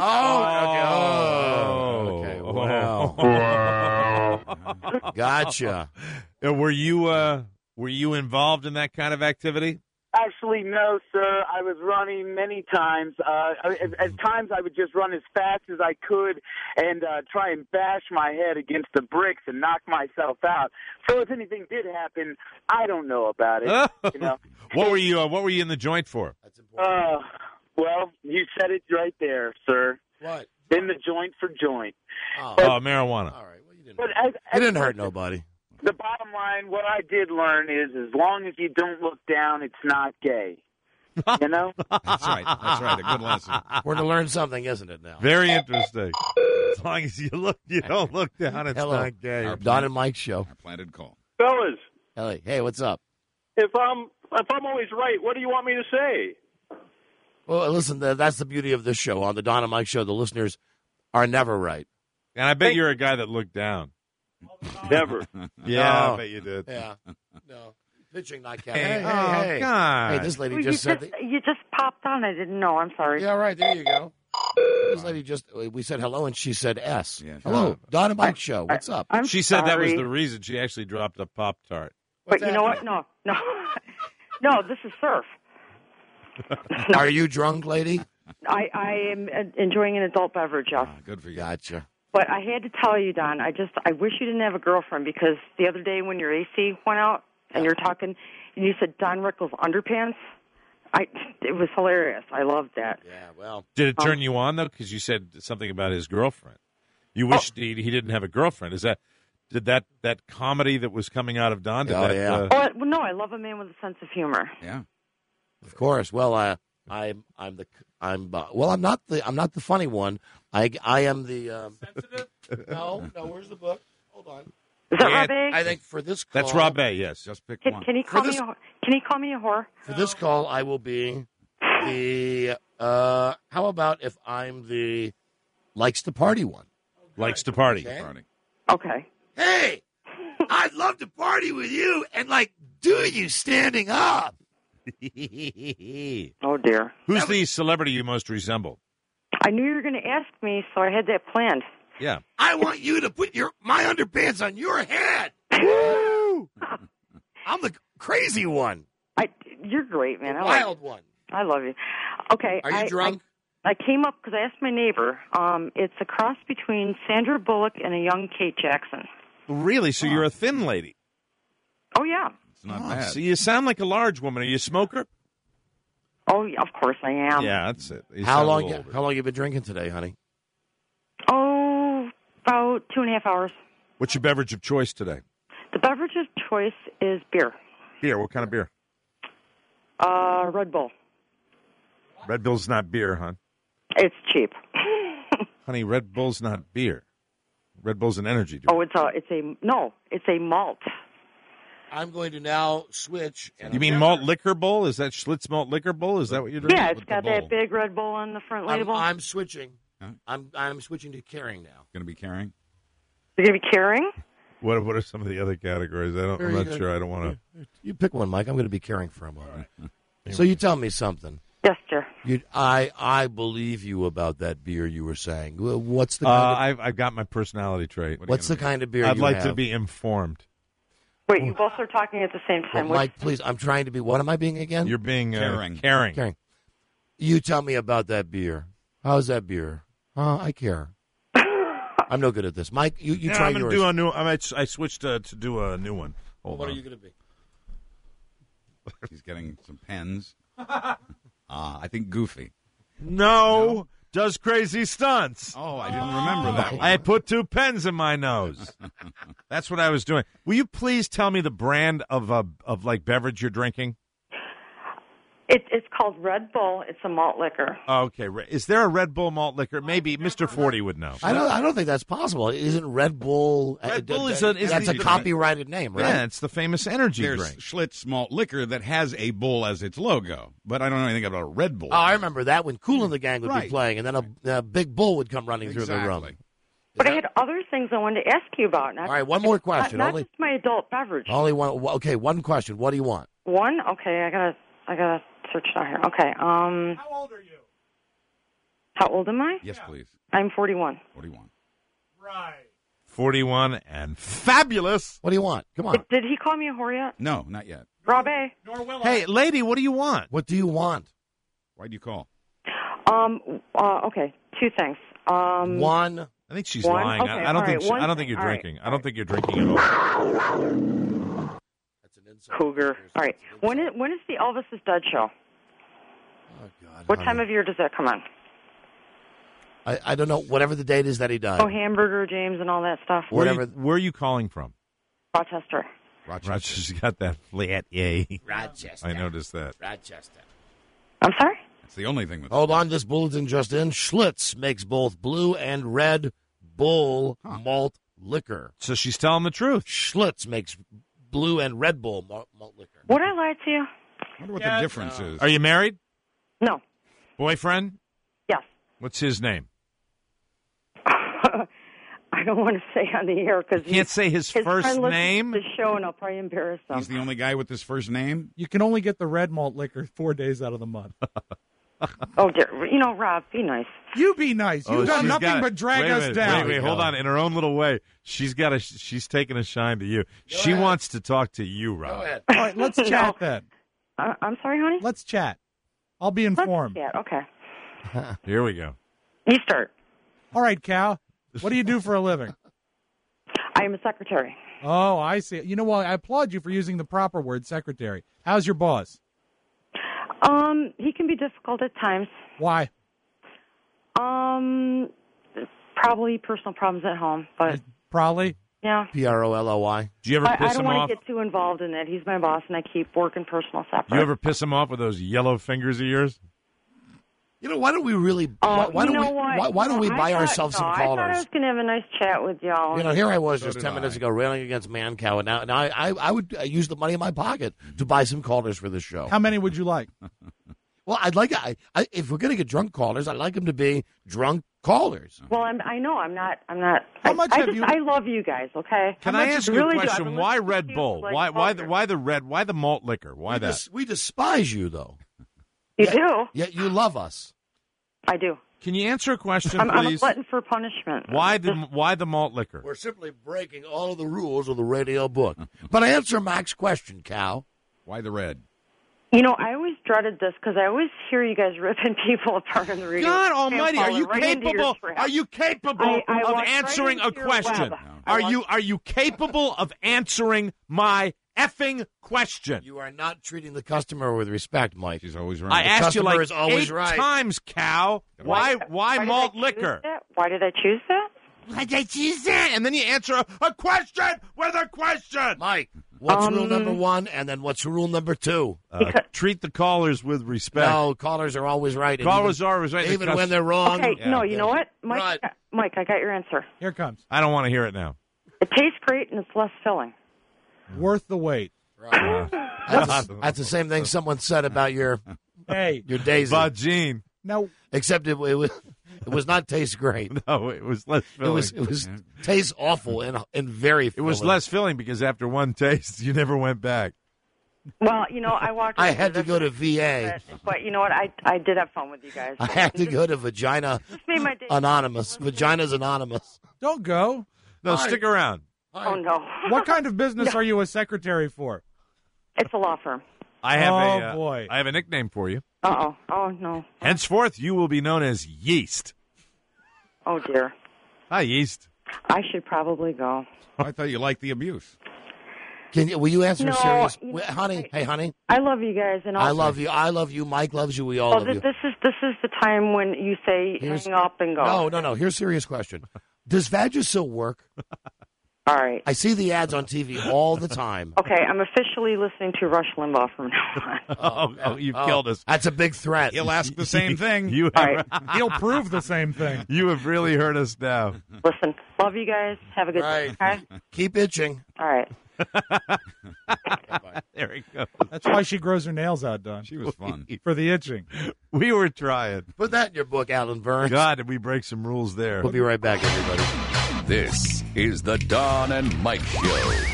Okay. Wow. Gotcha. Were you involved in that kind of activity? Actually, no, sir. I was running many times. At times, I would just run as fast as I could and try and bash my head against the bricks and knock myself out. So if anything did happen, I don't know about it. What were you in the joint for? That's important. Well, you said it right there, sir. What? In the joint for joint. Marijuana. All right. Well, you didn't. It didn't hurt nobody. The bottom line, what I did learn is as long as you don't look down, it's not gay. You know? That's right. That's right. A good lesson. We're to learn something, isn't it? Now, Very interesting. As long as you don't look down, it's Hello. not gay. Our Don and Mike show. Our planted call. Fellas, Hey, what's up? if I'm always right, what do you want me to say? Well, listen, that's the beauty of this show. On the Don and Mike show, the listeners are never right. And I bet you're a guy that looked down. Never. Yeah, No. I bet you did. Yeah. No. Pitching, not catching. Hey, God. Hey, this lady just said... You just popped on. I didn't know. I'm sorry. Yeah, right. There you go. This lady we said hello, and she said S. Yeah, Hello, Don and Mike show. What's up? I'm She said that was sorry. the reason she actually dropped a Pop-Tart. But you know what? No. No, this is surf. Are you drunk, lady? I am enjoying an adult beverage, yes. Good for you. Gotcha. But I had to tell you, Don, I wish you didn't have a girlfriend, because the other day when your AC went out and you're talking, and you said Don Rickles underpants, it was hilarious. I loved that. Yeah, well. Did it turn you on, though? Because you said something about his girlfriend. You wished he didn't have a girlfriend. Did that comedy that was coming out of Don? yeah. Well, no, I love a man with a sense of humor. Yeah. Of course. Well, I'm not the funny one. I am the sensitive. No. Where's the book? Hold on. Is that Robbie? I think for this call, That's Robbie. Yes. Just pick Can one. he call me? Can he call me a whore? For this call, I will be the. How about if I'm the likes to party one? Likes to party. Okay. Okay. Hey, I'd love to party with you and do you standing up. Oh dear. Who's the celebrity you most resemble? I knew you were going to ask me, so I had that planned. Yeah. I want you to put my underpants on your head. Woo! I'm the crazy one. You're great, man. The wild one. I love you. Okay. Are you drunk? I came up because I asked my neighbor. It's a cross between Sandra Bullock and a young Kate Jackson. Really? So you're a thin lady? Oh, yeah. It's not bad. So you sound like a large woman. Are you a smoker? Oh, yeah, of course I am. Yeah, that's it. You How sound a long? little older. How long you been drinking today, honey? Oh, about 2.5 hours. What's your beverage of choice today? The beverage of choice is beer. Beer. What kind of beer? Red Bull. Red Bull's not beer, hon. It's cheap. Honey, Red Bull's not beer. Red Bull's an energy drink. Oh, it's a malt. I'm going to now switch. You mean malt liquor bowl? Is that Schlitz malt liquor bowl? Is that what you're drinking? Yeah, it's got that big Red Bull on the front label. I'm switching. Huh? I'm switching to caring now. Going to be caring? You're going to be caring? What are some of the other categories? I'm not sure. I don't want to. You pick one, Mike. I'm going to be caring for a moment. So you tell me something. Yes, sir. I believe you about that beer you were saying. What's the kind I've got my personality trait. What's the kind of beer I'd you like have? to be informed. Wait, you both are talking at the same time. Well, Mike, please. I'm trying to be. What am I being again? You're being caring. Caring. You tell me about that beer. How's that beer? I care. I'm no good at this. Mike, you try I'm yours. Do a new. I switched to do a new one. Hold what on. are you going to be? He's getting some pens. I think Goofy. No, does crazy stunts. Oh, I didn't remember that one. I put 2 pens in my nose. That's what I was doing. Will you please tell me the brand of beverage you're drinking? It's called Red Bull. It's a malt liquor. Okay. Is there a Red Bull malt liquor? Maybe Mr. 40 would know. I don't think that's possible. Isn't Red Bull? Red Bull is that's a copyrighted name, right? Yeah, it's the famous energy There's drink. Schlitz malt liquor that has a bull as its logo, but I don't know anything about a Red Bull. Oh, I remember that when Kool and the Gang would be Right. playing, and then a big bull would come running through the room. But I had other things I wanted to ask you about. All right, one more question. Not just my adult beverage. Only one. Okay, one question. What do you want? One? Okay, I gotta search it out here. Okay. How old are you? How old am I? Yes, please. I'm 41. 41. Right. 41 and fabulous. What do you want? Come on. Did he call me a whore yet? No, not yet. Robbie? Nor will Hey, lady, what do you want? What do you want? Why'd you call? Okay, 2 things. One. I think she's One? lying. Okay, I don't all think. right, one I don't think you're thing. All right, drinking. I don't think you're drinking at all. That's an insult. Cougar. All right. When is the Elvis is Dead show? Oh God. What time of year does that come on? I don't know. Whatever the date is that he died. Oh, Hamburger James and all that stuff. Whatever. Where are you calling from? Rochester. Rochester's got that flat yay. Rochester. I noticed that. Rochester. I'm sorry? It's the only thing that's... Hold on, this bulletin just in. Schlitz makes both blue and red Bull malt liquor. So she's telling the truth. Schlitz makes blue and red Bull malt liquor. Would I lie to you? I wonder what the difference is. Are you married? No. Boyfriend? Yes. What's his name? I don't want to say on the air because can't say his first name. The show, and I'll probably embarrass him. He's the only guy with his first name? You can only get the red malt liquor 4 days out of the month. Oh, dear. You know, Rob, be nice. You be nice. You've done nothing but drag us down. Wait, hold on. In her own little way, she's taking a shine to you. She wants to talk to you, Rob. Go ahead. All right, let's chat then. I'm sorry, honey? Let's chat. I'll be informed. Let's chat, okay. Here we go. You start. All right, Cal. What do you do for a living? I am a secretary. Oh, I see. You know what? I applaud you for using the proper word, secretary. How's your boss? He can be difficult at times. Why? Probably personal problems at home, but probably. Yeah. PROLOY. Do you ever piss I don't him want off? to get too involved in it. He's my boss, and I keep working personal separate. You ever piss him off with those yellow fingers of yours? You know, why don't we really? Why don't we buy ourselves some I thought I callers? was going to have a nice chat with y'all. You know, here I was just 10 minutes ago railing against Mancow, and now I would use the money in my pocket to buy some callers for this show. How many would you like? Well, I'd like if we're going to get drunk callers, I'd like them to be drunk callers. Well, I know I'm not. How much have you? I love you guys. Okay. Can I ask you a question? Why Red Bull? Why the malt liquor? Why that? We despise you, though. You do? Yet you love us. I do. Can you answer a question, I'm a please? glutton for punishment. Why the malt liquor? We're simply breaking all of the rules of the radio book. But answer Mac's question, Cal. Why the red? You know, I always dreaded this because I always hear you guys ripping people apart on the radio. God Almighty, are you capable? Are you capable of answering a question? Are you capable of answering my effing question? You are not treating the customer with respect, Mike. He's always right. I asked you like is always 8 right. times, Cal. Why malt liquor? Why did I choose that? Why did I choose that? And then you answer a question with a question. Mike, what's rule number 1, and then what's rule number 2? Treat the callers with respect. No, callers are always right. Callers are always right. Even when they're wrong. Okay, you know what? Mike, I got your answer. Here it comes. I don't want to hear it now. It tastes great, and it's less filling. Worth the wait. That's the same thing someone said about your Daisy. About Gene. No. Except it was not taste great. No, it was less filling. It was taste awful and very filling. It was less filling because after one taste, you never went back. Well, you know, I walked. I had to go to VA. But you know what? I did have fun with you guys. I had to go to Vagina Anonymous. Vagina's Anonymous. Don't go. No, stick around. Oh, no. What kind of business are you a secretary for? It's a law firm. I have boy. I have a nickname for you. Uh-oh. Oh, no. Henceforth, you will be known as Yeast. Oh, dear. Hi, Yeast. I should probably go. I thought you liked the abuse. Will you answer No, serious? you know, Honey, hey, honey. I love you guys. And I love you. I love you. Mike loves you. We all love you. This is the time when you say hang up and go. No. Here's a serious question. Does Vagisil work? All right. I see the ads on TV all the time. Okay, I'm officially listening to Rush Limbaugh from now on. Oh, you've killed us. That's a big threat. He'll ask the same thing. He'll prove the same thing. You have really hurt us now. Listen, love you guys. Have a good day. Okay? Keep itching. All right. There he goes. That's why she grows her nails out, Don. She was fun. For the itching. We were trying. Put that in your book, Alan Burns. God, did we break some rules there? We'll be right back, everybody. This is the Don and Mike Show.